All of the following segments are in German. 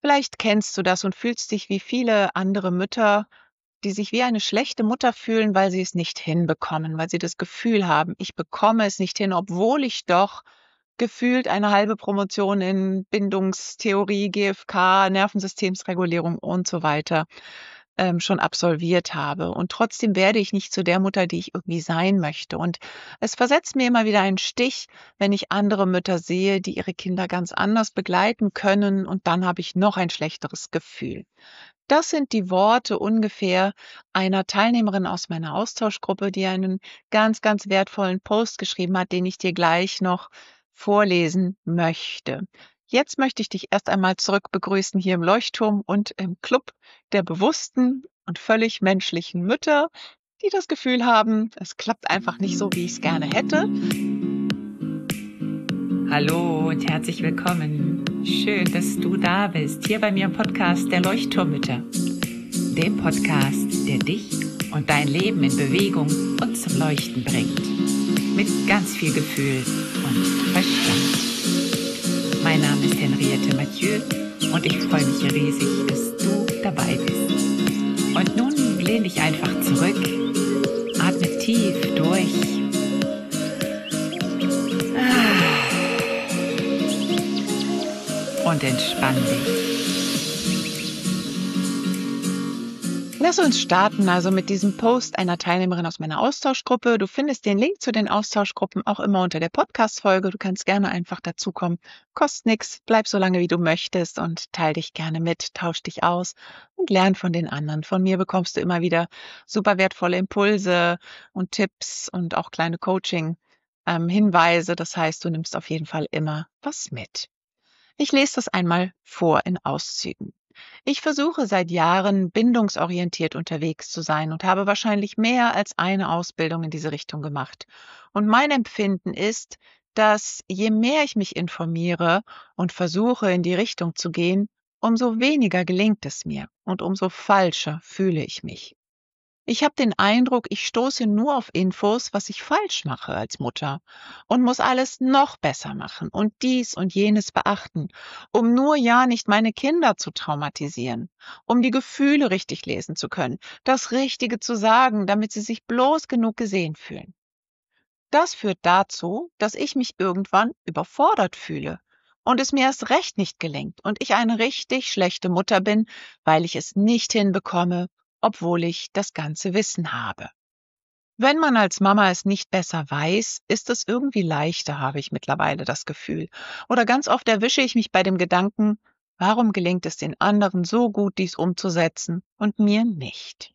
Vielleicht kennst du das und fühlst dich wie viele andere Mütter, die sich wie eine schlechte Mutter fühlen, weil sie es nicht hinbekommen, weil sie das Gefühl haben, ich bekomme es nicht hin, obwohl ich doch gefühlt eine halbe Promotion in Bindungstheorie, GFK, Nervensystemsregulierung und so weiter schon absolviert habe. Und trotzdem werde ich nicht zu der Mutter, die ich irgendwie sein möchte. Und es versetzt mir immer wieder einen Stich, wenn ich andere Mütter sehe, die ihre Kinder ganz anders begleiten können. Und dann habe ich noch ein schlechteres Gefühl. Das sind die Worte ungefähr einer Teilnehmerin aus meiner Austauschgruppe, die einen ganz, ganz wertvollen Post geschrieben hat, den ich dir gleich noch vorlesen möchte. Jetzt möchte ich dich erst einmal zurück begrüßen hier im Leuchtturm und im Club der bewussten und völlig menschlichen Mütter, die das Gefühl haben, es klappt einfach nicht so, wie ich es gerne hätte. Hallo und herzlich willkommen. Schön, dass du da bist, hier bei mir im Podcast der Leuchtturmmütter. Dem Podcast, der dich und dein Leben in Bewegung und zum Leuchten bringt. Mit ganz viel Gefühl und Verstand. Mein Name ist Henriette Mathieu und ich freue mich riesig, dass du dabei bist. Und nun lehn dich einfach zurück, atme tief durch. Und entspann dich. Lass uns starten also mit diesem Post einer Teilnehmerin aus meiner Austauschgruppe. Du findest den Link zu den Austauschgruppen auch immer unter der Podcast-Folge. Du kannst gerne einfach dazukommen. Kostet nichts, bleib so lange, wie du möchtest und teil dich gerne mit, tausch dich aus und lern von den anderen. Von mir bekommst du immer wieder super wertvolle Impulse und Tipps und auch kleine Coaching-Hinweise. Das heißt, du nimmst auf jeden Fall immer was mit. Ich lese das einmal vor in Auszügen. Ich versuche seit Jahren bindungsorientiert unterwegs zu sein und habe wahrscheinlich mehr als eine Ausbildung in diese Richtung gemacht. Und mein Empfinden ist, dass je mehr ich mich informiere und versuche in die Richtung zu gehen, umso weniger gelingt es mir und umso falscher fühle ich mich. Ich habe den Eindruck, ich stoße nur auf Infos, was ich falsch mache als Mutter und muss alles noch besser machen und dies und jenes beachten, um nur ja nicht meine Kinder zu traumatisieren, um die Gefühle richtig lesen zu können, das Richtige zu sagen, damit sie sich bloß genug gesehen fühlen. Das führt dazu, dass ich mich irgendwann überfordert fühle und es mir erst recht nicht gelingt und ich eine richtig schlechte Mutter bin, weil ich es nicht hinbekomme, obwohl ich das ganze Wissen habe. Wenn man als Mama es nicht besser weiß, ist es irgendwie leichter, habe ich mittlerweile das Gefühl. Oder ganz oft erwische ich mich bei dem Gedanken, warum gelingt es den anderen so gut, dies umzusetzen und mir nicht?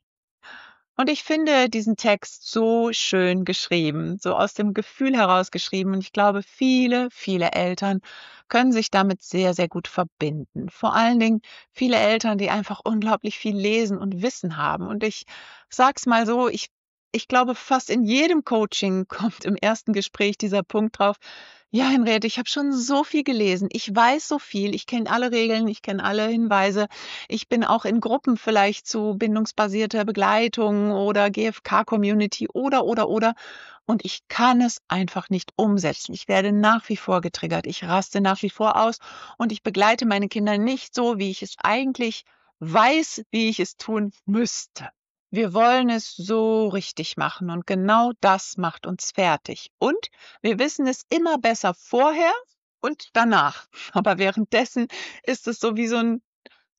Und ich finde diesen Text so schön geschrieben, so aus dem Gefühl heraus geschrieben. Und ich glaube, viele, viele Eltern können sich damit sehr, sehr gut verbinden. Vor allen Dingen viele Eltern, die einfach unglaublich viel lesen und Wissen haben. Und ich sag's mal so, ich glaube, fast in jedem Coaching kommt im ersten Gespräch dieser Punkt drauf. Ja, Henriette, ich habe schon so viel gelesen. Ich weiß so viel. Ich kenne alle Regeln, ich kenne alle Hinweise. Ich bin auch in Gruppen vielleicht zu bindungsbasierter Begleitung oder GFK-Community oder. Und ich kann es einfach nicht umsetzen. Ich werde nach wie vor getriggert. Ich raste nach wie vor aus und ich begleite meine Kinder nicht so, wie ich es eigentlich weiß, wie ich es tun müsste. Wir wollen es so richtig machen und genau das macht uns fertig. Und wir wissen es immer besser vorher und danach. Aber währenddessen ist es so wie so ein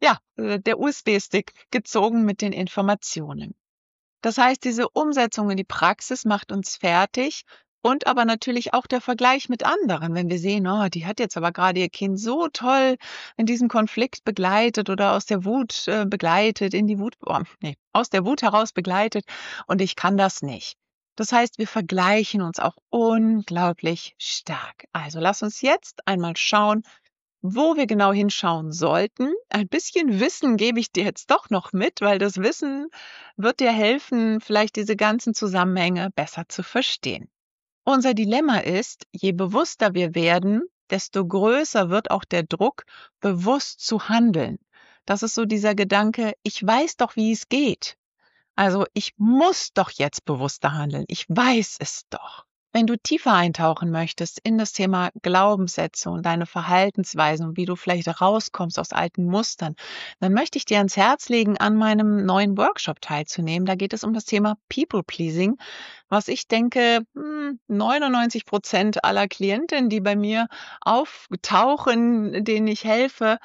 der USB-Stick gezogen mit den Informationen. Das heißt, diese Umsetzung in die Praxis macht uns fertig und aber natürlich auch der Vergleich mit anderen, wenn wir sehen, oh, die hat jetzt aber gerade ihr Kind so toll in diesem Konflikt begleitet oder aus der Wut begleitet, aus der Wut heraus begleitet und ich kann das nicht. Das heißt, wir vergleichen uns auch unglaublich stark. Also lass uns jetzt einmal schauen, wo wir genau hinschauen sollten. Ein bisschen Wissen gebe ich dir jetzt doch noch mit, weil das Wissen wird dir helfen, vielleicht diese ganzen Zusammenhänge besser zu verstehen. Unser Dilemma ist, je bewusster wir werden, desto größer wird auch der Druck, bewusst zu handeln. Das ist so dieser Gedanke, ich weiß doch, wie es geht. Also ich muss doch jetzt bewusster handeln. Ich weiß es doch. Wenn du tiefer eintauchen möchtest in das Thema Glaubenssätze und deine Verhaltensweisen und wie du vielleicht rauskommst aus alten Mustern, dann möchte ich dir ans Herz legen, an meinem neuen Workshop teilzunehmen. Da geht es um das Thema People Pleasing, was ich denke, 99% aller Klientinnen, die bei mir auftauchen, denen ich helfe,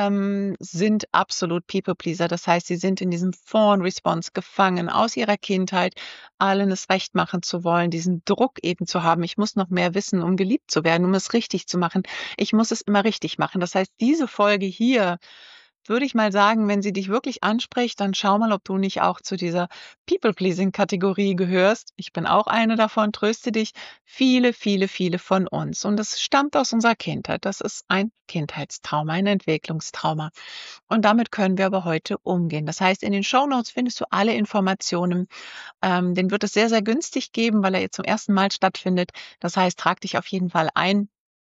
sind absolut People Pleaser. Das heißt, sie sind in diesem Fawn Response gefangen aus ihrer Kindheit, allen es recht machen zu wollen, diesen Druck eben zu haben. Ich muss noch mehr wissen, um geliebt zu werden, um es richtig zu machen. Ich muss es immer richtig machen. Das heißt, diese Folge hier, würde ich mal sagen, wenn sie dich wirklich anspricht, dann schau mal, ob du nicht auch zu dieser People-Pleasing-Kategorie gehörst. Ich bin auch eine davon, tröste dich. Viele, viele, viele von uns. Und das stammt aus unserer Kindheit. Das ist ein Kindheitstrauma, ein Entwicklungstrauma. Und damit können wir aber heute umgehen. Das heißt, in den Shownotes findest du alle Informationen. Den wird es sehr, sehr günstig geben, weil er jetzt zum ersten Mal stattfindet. Das heißt, trag dich auf jeden Fall ein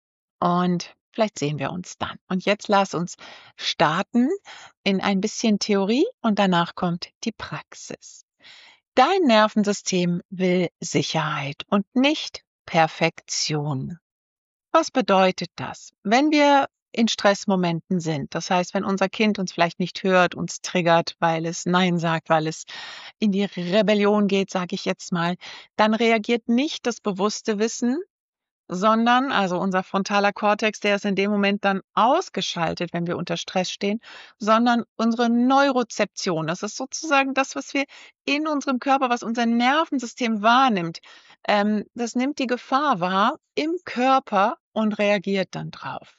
und vielleicht sehen wir uns dann. Und jetzt lass uns starten in ein bisschen Theorie und danach kommt die Praxis. Dein Nervensystem will Sicherheit und nicht Perfektion. Was bedeutet das? Wenn wir in Stressmomenten sind, das heißt, wenn unser Kind uns vielleicht nicht hört, uns triggert, weil es Nein sagt, weil es in die Rebellion geht, sage ich jetzt mal, dann reagiert nicht das bewusste Wissen, sondern, also unser frontaler Kortex, der ist in dem Moment dann ausgeschaltet, wenn wir unter Stress stehen, sondern unsere Neurozeption, das ist sozusagen das, was wir in unserem Körper, was unser Nervensystem wahrnimmt, das nimmt die Gefahr wahr im Körper und reagiert dann drauf.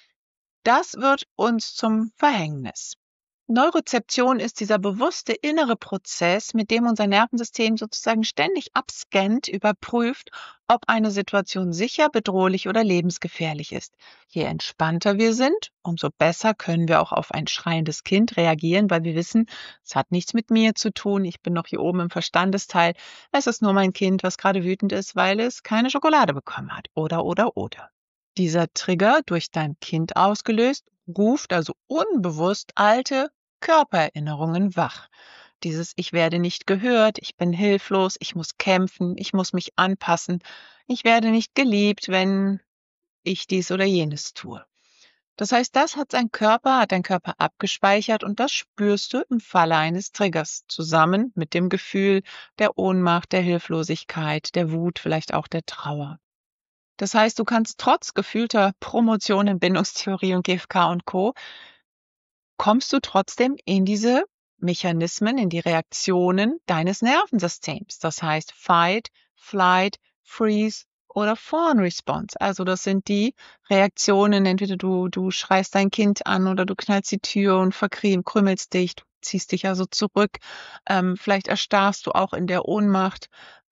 Das wird uns zum Verhängnis. Neurozeption ist dieser bewusste innere Prozess, mit dem unser Nervensystem sozusagen ständig abscannt, überprüft, ob eine Situation sicher, bedrohlich oder lebensgefährlich ist. Je entspannter wir sind, umso besser können wir auch auf ein schreiendes Kind reagieren, weil wir wissen, es hat nichts mit mir zu tun, ich bin noch hier oben im Verstandesteil, es ist nur mein Kind, was gerade wütend ist, weil es keine Schokolade bekommen hat. Oder. Dieser Trigger, durch dein Kind ausgelöst, ruft also unbewusst alte Körpererinnerungen wach. Dieses Ich werde nicht gehört, ich bin hilflos, ich muss kämpfen, ich muss mich anpassen, ich werde nicht geliebt, wenn ich dies oder jenes tue. Das heißt, das hat dein Körper abgespeichert und das spürst du im Falle eines Triggers zusammen mit dem Gefühl der Ohnmacht, der Hilflosigkeit, der Wut, vielleicht auch der Trauer. Das heißt, du kannst trotz gefühlter Promotion in Bindungstheorie und GFK und Co. kommst du trotzdem in diese Mechanismen, in die Reaktionen deines Nervensystems. Das heißt Fight, Flight, Freeze oder Fawn Response. Also das sind die Reaktionen, entweder du schreist dein Kind an oder du knallst die Tür und krümelst dich, du ziehst dich also zurück. Vielleicht erstarrst du auch in der Ohnmacht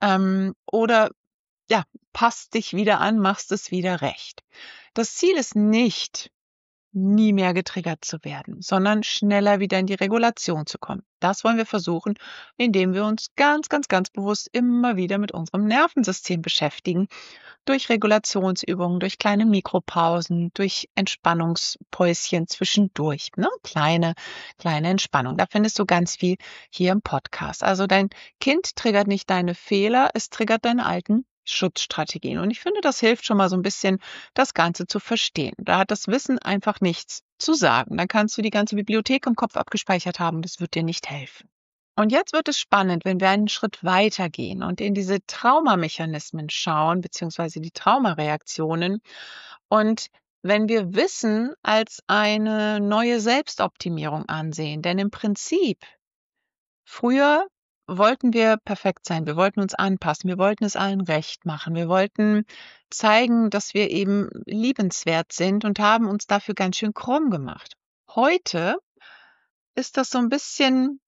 oder ja, passt dich wieder an, machst es wieder recht. Das Ziel ist nicht, nie mehr getriggert zu werden, sondern schneller wieder in die Regulation zu kommen. Das wollen wir versuchen, indem wir uns ganz, ganz, ganz bewusst immer wieder mit unserem Nervensystem beschäftigen. Durch Regulationsübungen, durch kleine Mikropausen, durch Entspannungspäuschen zwischendurch. Ne? Kleine Entspannung. Da findest du ganz viel hier im Podcast. Also dein Kind triggert nicht deine Fehler, es triggert deine alten Schutzstrategien. Und ich finde, das hilft schon mal so ein bisschen, das Ganze zu verstehen. Da hat das Wissen einfach nichts zu sagen. Dann kannst du die ganze Bibliothek im Kopf abgespeichert haben. Das wird dir nicht helfen. Und jetzt wird es spannend, wenn wir einen Schritt weiter gehen und in diese Traumamechanismen schauen, beziehungsweise die Traumareaktionen. Und wenn wir Wissen als eine neue Selbstoptimierung ansehen. Denn im Prinzip, früher wollten wir perfekt sein, wir wollten uns anpassen, wir wollten es allen recht machen, wir wollten zeigen, dass wir eben liebenswert sind und haben uns dafür ganz schön krumm gemacht. Heute ist das so ein bisschen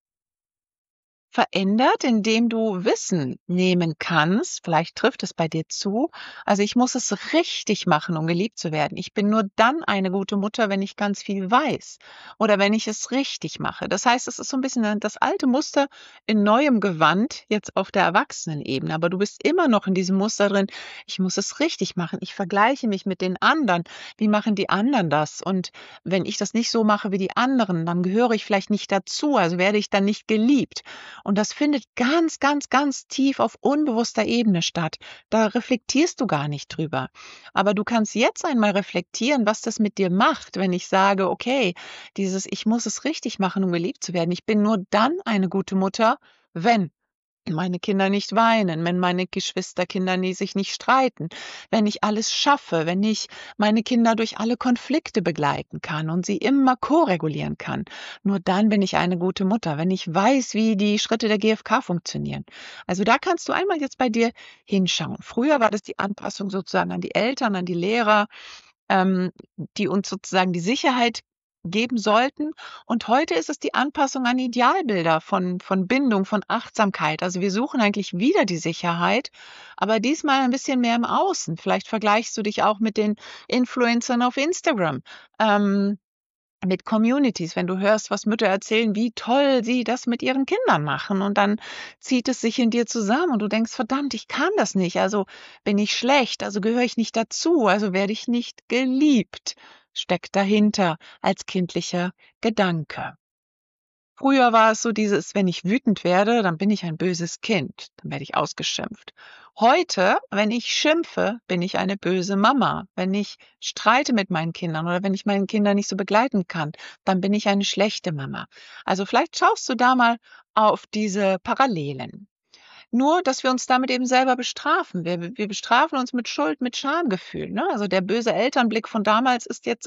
verändert, indem du Wissen nehmen kannst. Vielleicht trifft es bei dir zu. Also ich muss es richtig machen, um geliebt zu werden. Ich bin nur dann eine gute Mutter, wenn ich ganz viel weiß oder wenn ich es richtig mache. Das heißt, es ist so ein bisschen das alte Muster in neuem Gewand, jetzt auf der Erwachsenenebene. Aber du bist immer noch in diesem Muster drin. Ich muss es richtig machen. Ich vergleiche mich mit den anderen. Wie machen die anderen das? Und wenn ich das nicht so mache wie die anderen, dann gehöre ich vielleicht nicht dazu. Also werde ich dann nicht geliebt. Und das findet ganz, ganz, ganz tief auf unbewusster Ebene statt. Da reflektierst du gar nicht drüber. Aber du kannst jetzt einmal reflektieren, was das mit dir macht, wenn ich sage, okay, ich muss es richtig machen, um geliebt zu werden. Ich bin nur dann eine gute Mutter, wenn meine Kinder nicht weinen, wenn meine Geschwisterkinder sich nicht streiten, wenn ich alles schaffe, wenn ich meine Kinder durch alle Konflikte begleiten kann und sie immer ko-regulieren kann. Nur dann bin ich eine gute Mutter, wenn ich weiß, wie die Schritte der GfK funktionieren. Also da kannst du einmal jetzt bei dir hinschauen. Früher war das die Anpassung sozusagen an die Eltern, an die Lehrer, ähm, die uns sozusagen die Sicherheit geben sollten. Und heute ist es die Anpassung an Idealbilder von Bindung, von Achtsamkeit. Also wir suchen eigentlich wieder die Sicherheit, aber diesmal ein bisschen mehr im Außen. Vielleicht vergleichst du dich auch mit den Influencern auf Instagram. Mit Communities, wenn du hörst, was Mütter erzählen, wie toll sie das mit ihren Kindern machen und dann zieht es sich in dir zusammen und du denkst, verdammt, ich kann das nicht, also bin ich schlecht, also gehöre ich nicht dazu, also werde ich nicht geliebt, steckt dahinter als kindlicher Gedanke. Früher war es so dieses, wenn ich wütend werde, dann bin ich ein böses Kind, dann werde ich ausgeschimpft. Heute, wenn ich schimpfe, bin ich eine böse Mama. Wenn ich streite mit meinen Kindern oder wenn ich meine Kinder nicht so begleiten kann, dann bin ich eine schlechte Mama. Also vielleicht schaust du da mal auf diese Parallelen. Nur, dass wir uns damit eben selber bestrafen. Wir bestrafen uns mit Schuld, mit Schamgefühl, ne? Also der böse Elternblick von damals ist jetzt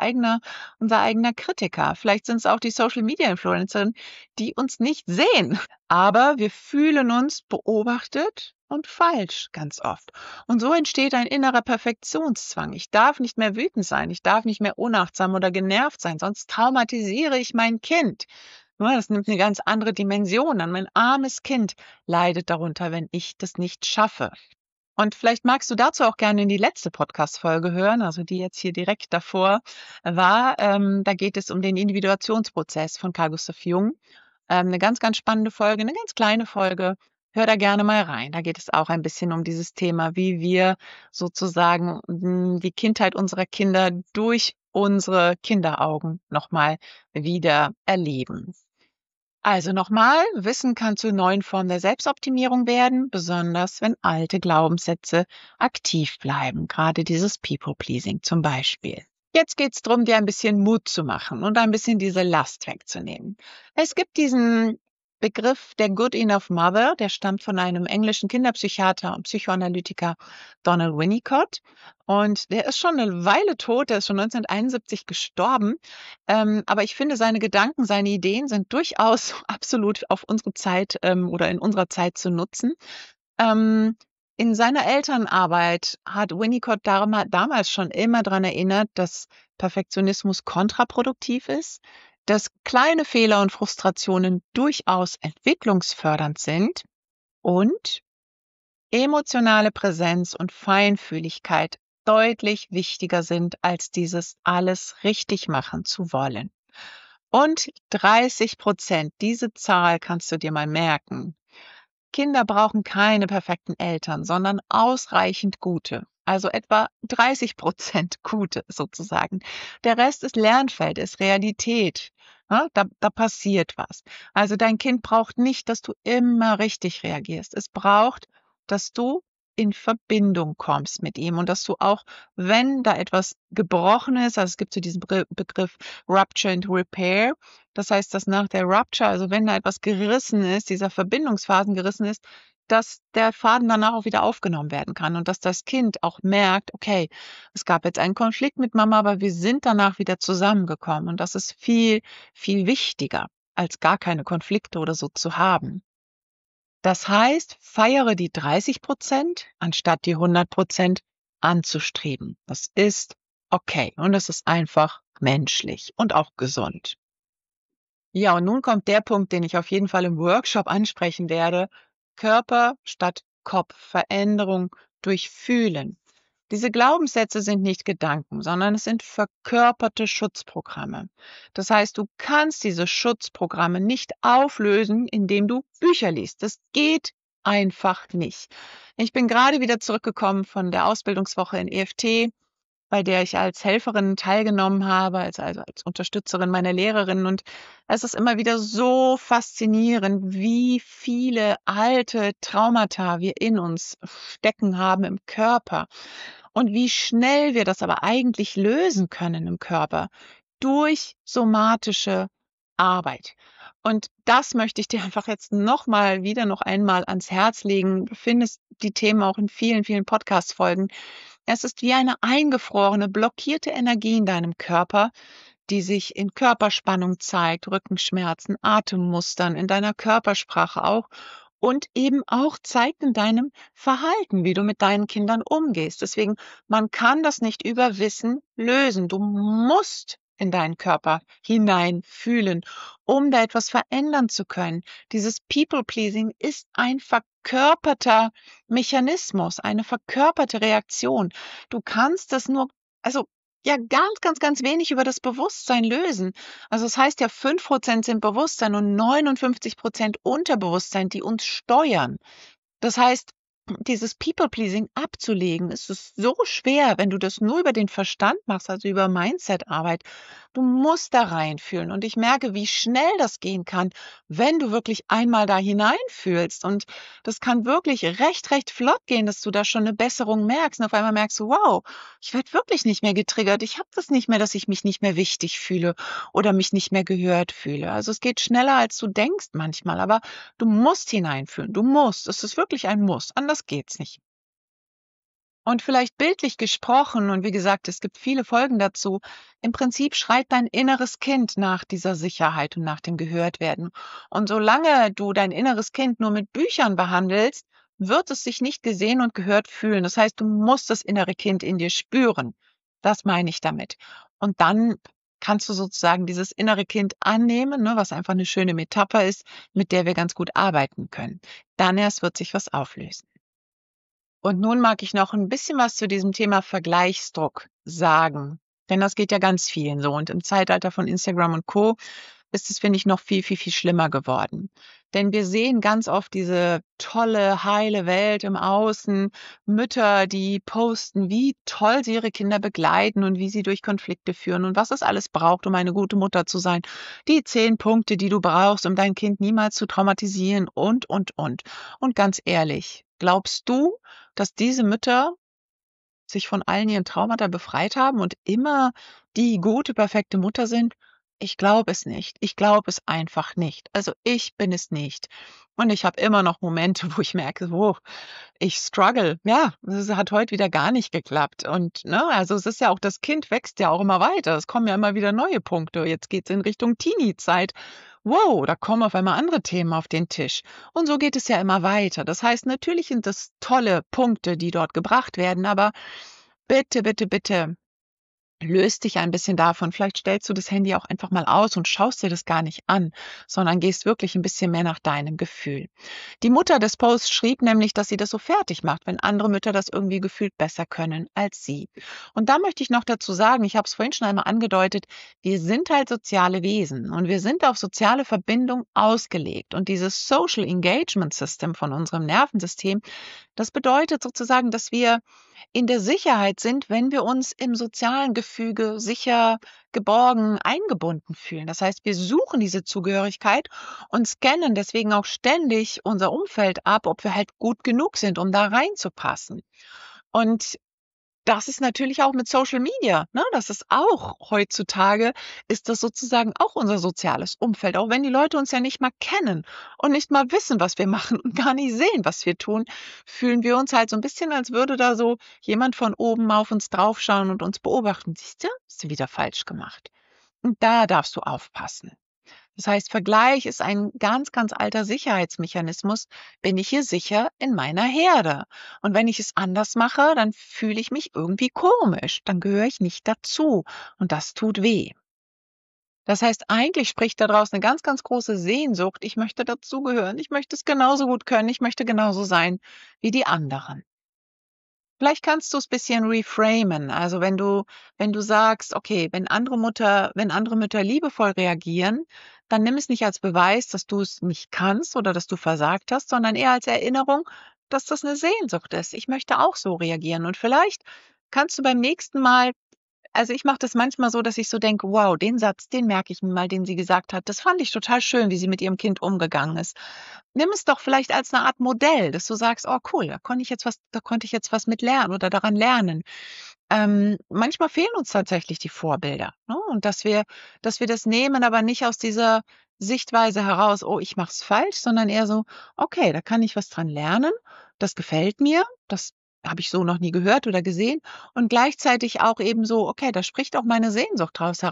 unser eigener Kritiker. Vielleicht sind es auch die Social-Media-Influencerinnen, die uns nicht sehen, aber wir fühlen uns beobachtet und falsch ganz oft. Und so entsteht ein innerer Perfektionszwang. Ich darf nicht mehr wütend sein, ich darf nicht mehr unachtsam oder genervt sein, sonst traumatisiere ich mein Kind. Ne, das nimmt eine ganz andere Dimension an. Mein armes Kind leidet darunter, wenn ich das nicht schaffe. Und vielleicht magst du dazu auch gerne in die letzte Podcast-Folge hören, also die jetzt hier direkt davor war. Da geht es um den Individuationsprozess von Carl Gustav Jung. Eine ganz, ganz spannende Folge, eine ganz kleine Folge. Hör da gerne mal rein. Da geht es auch ein bisschen um dieses Thema, wie wir sozusagen die Kindheit unserer Kinder durch unsere Kinderaugen nochmal wieder erleben. Also nochmal, Wissen kann zur neuen Form der Selbstoptimierung werden, besonders wenn alte Glaubenssätze aktiv bleiben, gerade dieses People-Pleasing zum Beispiel. Jetzt geht es darum, dir ein bisschen Mut zu machen und ein bisschen diese Last wegzunehmen. Es gibt diesen Begriff der Good Enough Mother, der stammt von einem englischen Kinderpsychiater und Psychoanalytiker Donald Winnicott. Und der ist schon eine Weile tot, der ist schon 1971 gestorben. Aber ich finde, seine Gedanken, seine Ideen sind durchaus absolut auf unsere Zeit oder in unserer Zeit zu nutzen. In seiner Elternarbeit hat Winnicott damals schon immer daran erinnert, dass Perfektionismus kontraproduktiv ist, dass kleine Fehler und Frustrationen durchaus entwicklungsfördernd sind und emotionale Präsenz und Feinfühligkeit deutlich wichtiger sind, als dieses alles richtig machen zu wollen. Und 30%, diese Zahl kannst du dir mal merken. Kinder brauchen keine perfekten Eltern, sondern ausreichend gute. Also etwa 30% gute sozusagen. Der Rest ist Lernfeld, ist Realität. Ja, da passiert was. Also dein Kind braucht nicht, dass du immer richtig reagierst. Es braucht, dass du in Verbindung kommst mit ihm und dass du auch, wenn da etwas gebrochen ist, also es gibt so diesen Begriff Rupture and Repair, das heißt, dass nach der Rupture, also wenn da etwas gerissen ist, dieser Verbindungsphasen gerissen ist, dass der Faden danach auch wieder aufgenommen werden kann und dass das Kind auch merkt, okay, es gab jetzt einen Konflikt mit Mama, aber wir sind danach wieder zusammengekommen und das ist viel, viel wichtiger, als gar keine Konflikte oder so zu haben. Das heißt, feiere die 30%, anstatt die 100% anzustreben. Das ist okay und es ist einfach menschlich und auch gesund. Ja, und nun kommt der Punkt, den ich auf jeden Fall im Workshop ansprechen werde. Körper statt Kopf, Veränderung durch Fühlen. Diese Glaubenssätze sind nicht Gedanken, sondern es sind verkörperte Schutzprogramme. Das heißt, du kannst diese Schutzprogramme nicht auflösen, indem du Bücher liest. Das geht einfach nicht. Ich bin gerade wieder zurückgekommen von der Ausbildungswoche in EFT. bei der ich als Helferin teilgenommen habe, also als Unterstützerin meiner Lehrerin. Und es ist immer wieder so faszinierend, wie viele alte Traumata wir in uns stecken haben im Körper und wie schnell wir das aber eigentlich lösen können im Körper durch somatische Arbeit. Und das möchte ich dir einfach jetzt noch einmal ans Herz legen. Du findest die Themen auch in vielen, vielen Podcast-Folgen. Es ist wie eine eingefrorene, blockierte Energie in deinem Körper, die sich in Körperspannung zeigt, Rückenschmerzen, Atemmustern, in deiner Körpersprache auch und eben auch zeigt in deinem Verhalten, wie du mit deinen Kindern umgehst. Deswegen, man kann das nicht über Wissen lösen. Du musst in deinen Körper hineinfühlen, um da etwas verändern zu können. Dieses People-Pleasing ist ein verkörperter Mechanismus, eine verkörperte Reaktion. Du kannst das nur, also ja, ganz, ganz, ganz wenig über das Bewusstsein lösen. Also es heißt ja, 5% sind Bewusstsein und 59% Unterbewusstsein, die uns steuern. Das heißt, dieses People-Pleasing abzulegen, ist es so schwer, wenn du das nur über den Verstand machst, also über Mindset-Arbeit. Du musst da reinfühlen. Und ich merke, wie schnell das gehen kann, wenn du wirklich einmal da hineinfühlst. Und das kann wirklich recht, recht flott gehen, dass du da schon eine Besserung merkst. Und auf einmal merkst du, wow, ich werde wirklich nicht mehr getriggert. Ich habe das nicht mehr, dass ich mich nicht mehr wichtig fühle oder mich nicht mehr gehört fühle. Also es geht schneller, als du denkst manchmal. Aber du musst hineinfühlen. Du musst. Es ist wirklich ein Muss. Anders geht's nicht. Und vielleicht bildlich gesprochen, und wie gesagt, es gibt viele Folgen dazu, im Prinzip schreit dein inneres Kind nach dieser Sicherheit und nach dem Gehörtwerden. Und solange du dein inneres Kind nur mit Büchern behandelst, wird es sich nicht gesehen und gehört fühlen. Das heißt, du musst das innere Kind in dir spüren. Das meine ich damit. Und dann kannst du sozusagen dieses innere Kind annehmen, ne, was einfach eine schöne Metapher ist, mit der wir ganz gut arbeiten können. Dann erst wird sich was auflösen. Und nun mag ich noch ein bisschen was zu diesem Thema Vergleichsdruck sagen, denn das geht ja ganz vielen so. Und im Zeitalter von Instagram und Co. ist es, finde ich, noch viel, viel, viel schlimmer geworden. Denn wir sehen ganz oft diese tolle, heile Welt im Außen, Mütter, die posten, wie toll sie ihre Kinder begleiten und wie sie durch Konflikte führen und was es alles braucht, um eine gute Mutter zu sein. Die 10 Punkte, die du brauchst, um dein Kind niemals zu traumatisieren und. Und ganz ehrlich, glaubst du, dass diese Mütter sich von allen ihren Traumata befreit haben und immer die gute, perfekte Mutter sind? Ich glaube es nicht. Ich glaube es einfach nicht. Also ich bin es nicht. Und ich habe immer noch Momente, wo ich merke, oh, ich struggle. Ja, es hat heute wieder gar nicht geklappt. Und ne, also es ist ja auch, das Kind wächst ja auch immer weiter. Es kommen ja immer wieder neue Punkte. Jetzt geht es in Richtung Teenie-Zeit. Wow, da kommen auf einmal andere Themen auf den Tisch. Und so geht es ja immer weiter. Das heißt, natürlich sind das tolle Punkte, die dort gebracht werden, aber bitte, bitte, bitte, löst dich ein bisschen davon. Vielleicht stellst du das Handy auch einfach mal aus und schaust dir das gar nicht an, sondern gehst wirklich ein bisschen mehr nach deinem Gefühl. Die Mutter des Posts schrieb nämlich, dass sie das so fertig macht, wenn andere Mütter das irgendwie gefühlt besser können als sie. Und da möchte ich noch dazu sagen, ich habe es vorhin schon einmal angedeutet, wir sind halt soziale Wesen und wir sind auf soziale Verbindung ausgelegt. Und dieses Social Engagement System von unserem Nervensystem, das bedeutet sozusagen, dass wir in der Sicherheit sind, wenn wir uns im sozialen Gefüge sicher, geborgen, eingebunden fühlen. Das heißt, wir suchen diese Zugehörigkeit und scannen deswegen auch ständig unser Umfeld ab, ob wir halt gut genug sind, um da reinzupassen. Und das ist natürlich auch mit Social Media, ne? Das ist auch heutzutage, ist das sozusagen auch unser soziales Umfeld. Auch wenn die Leute uns ja nicht mal kennen und nicht mal wissen, was wir machen und gar nicht sehen, was wir tun, fühlen wir uns halt so ein bisschen, als würde da so jemand von oben auf uns draufschauen und uns beobachten. Siehst du? Hast du wieder falsch gemacht. Und da darfst du aufpassen. Das heißt, Vergleich ist ein ganz, ganz alter Sicherheitsmechanismus. Bin ich hier sicher in meiner Herde? Und wenn ich es anders mache, dann fühle ich mich irgendwie komisch. Dann gehöre ich nicht dazu. Und das tut weh. Das heißt, eigentlich spricht daraus eine ganz, ganz große Sehnsucht. Ich möchte dazugehören. Ich möchte es genauso gut können. Ich möchte genauso sein wie die anderen. Vielleicht kannst du es bisschen reframen. Also wenn du sagst, okay, wenn andere Mütter liebevoll reagieren, dann nimm es nicht als Beweis, dass du es nicht kannst oder dass du versagt hast, sondern eher als Erinnerung, dass das eine Sehnsucht ist. Ich möchte auch so reagieren. Und vielleicht kannst du beim nächsten Mal, also ich mache das manchmal so, dass ich so denke, wow, den Satz, den merke ich mir mal, den sie gesagt hat. Das fand ich total schön, wie sie mit ihrem Kind umgegangen ist. Nimm es doch vielleicht als eine Art Modell, dass du sagst, oh cool, da konnte ich jetzt was mit lernen oder daran lernen. Manchmal fehlen uns tatsächlich die Vorbilder, ne? Und dass wir das nehmen, aber nicht aus dieser Sichtweise heraus, oh, ich mache es falsch, sondern eher so, okay, da kann ich was dran lernen, das gefällt mir, das habe ich so noch nie gehört oder gesehen und gleichzeitig auch eben so, okay, da spricht auch meine Sehnsucht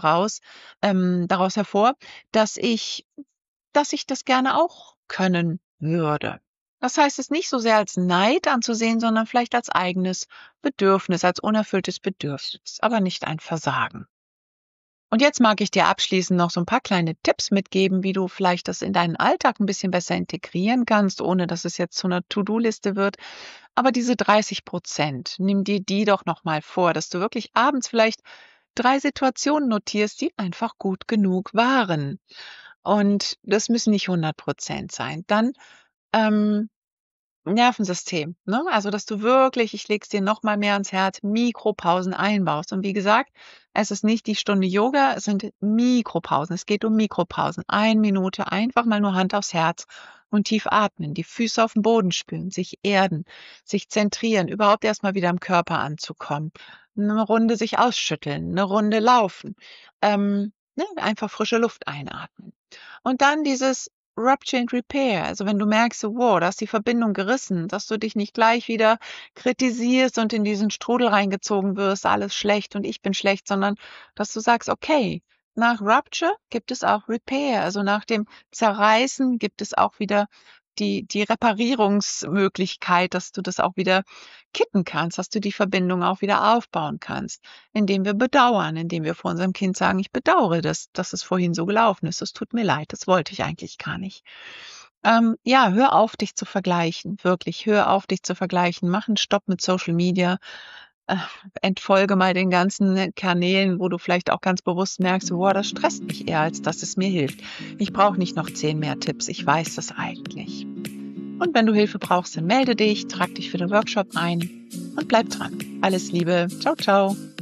daraus hervor, dass ich dass ich das gerne auch können würde. Das heißt es nicht so sehr als Neid anzusehen, sondern vielleicht als eigenes Bedürfnis, als unerfülltes Bedürfnis, aber nicht ein Versagen. Und jetzt mag ich dir abschließend noch so ein paar kleine Tipps mitgeben, wie du vielleicht das in deinen Alltag ein bisschen besser integrieren kannst, ohne dass es jetzt zu einer To-do-Liste wird. Aber diese 30%, nimm dir die doch noch mal vor, dass du wirklich abends vielleicht 3 Situationen notierst, die einfach gut genug waren. Und das müssen nicht 100% sein. Dann, ähm, Nervensystem, ne? Also, dass du wirklich, ich lege es dir noch mal mehr ans Herz, Mikropausen einbaust. Und wie gesagt, es ist nicht die Stunde Yoga, es sind Mikropausen. Es geht um Mikropausen. 1 Minute einfach mal nur Hand aufs Herz und tief atmen, die Füße auf den Boden spüren, sich erden, sich zentrieren, überhaupt erst mal wieder im Körper anzukommen. 'Ne Runde sich ausschütteln, 'ne Runde laufen, einfach frische Luft einatmen. Und dann dieses Rupture and Repair. Also wenn du merkst, so, wow, da ist die Verbindung gerissen, dass du dich nicht gleich wieder kritisierst und in diesen Strudel reingezogen wirst, alles schlecht und ich bin schlecht, sondern dass du sagst, okay, nach Rupture gibt es auch Repair. Also nach dem Zerreißen gibt es auch wieder die Reparierungsmöglichkeit, dass du das auch wieder kitten kannst, dass du die Verbindung auch wieder aufbauen kannst, indem wir bedauern, indem wir vor unserem Kind sagen, ich bedauere das, dass es vorhin so gelaufen ist. Es tut mir leid, das wollte ich eigentlich gar nicht. Ja, hör auf, dich zu vergleichen. Wirklich, hör auf, dich zu vergleichen. Mach einen Stopp mit Social Media. Äh, Entfolge mal den ganzen Kanälen, wo du vielleicht auch ganz bewusst merkst, wow, das stresst mich eher, als dass es mir hilft. Ich brauche nicht noch 10 mehr Tipps. Ich weiß das eigentlich. Und wenn du Hilfe brauchst, dann melde dich, trag dich für den Workshop ein und bleib dran. Alles Liebe. Ciao, ciao.